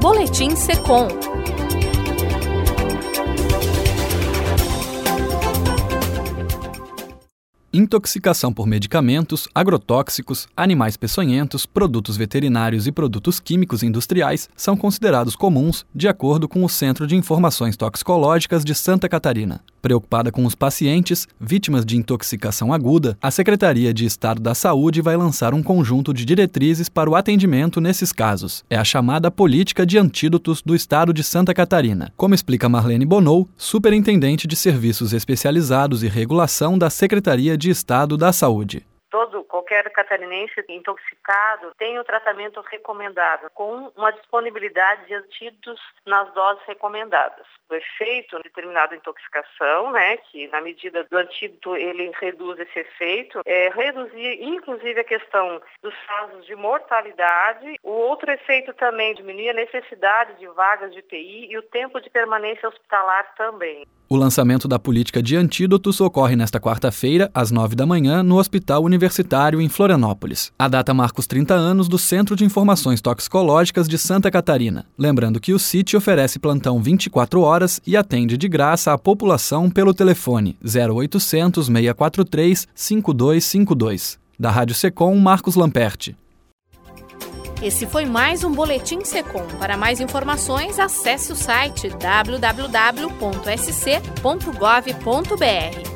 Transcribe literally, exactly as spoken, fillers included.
Boletim Secom. Intoxicação por medicamentos, agrotóxicos, animais peçonhentos, produtos veterinários e produtos químicos industriais são considerados comuns, de acordo com o Centro de Informações Toxicológicas de Santa Catarina. Preocupada com os pacientes vítimas de intoxicação aguda, a Secretaria de Estado da Saúde vai lançar um conjunto de diretrizes para o atendimento nesses casos. É a chamada Política de Antídotos do Estado de Santa Catarina, como explica Marlene Bonou, Superintendente de Serviços Especializados e Regulação da Secretaria de Estado da Saúde. Todo, qualquer catarinense intoxicado tem o tratamento recomendado, com uma disponibilidade de antídotos nas doses recomendadas. O efeito de determinada intoxicação, né, que na medida do antídoto ele reduz esse efeito, é reduzir inclusive a questão dos casos de mortalidade. O outro efeito também diminui a necessidade de vagas de U T I e o tempo de permanência hospitalar também. O lançamento da política de antídotos ocorre nesta quarta-feira, às nove da manhã, no Hospital Universitário em Florianópolis. A data marca os trinta anos do Centro de Informações Toxicológicas de Santa Catarina. Lembrando que o C I T oferece plantão vinte e quatro horas e atende de graça a população pelo telefone zero oitocentos, seis quatro três, cinco dois cinco dois. Da Rádio Secom, Marcos Lamperti. Esse foi mais um Boletim Secom. Para mais informações, acesse o site w w w ponto s c ponto gov ponto b r.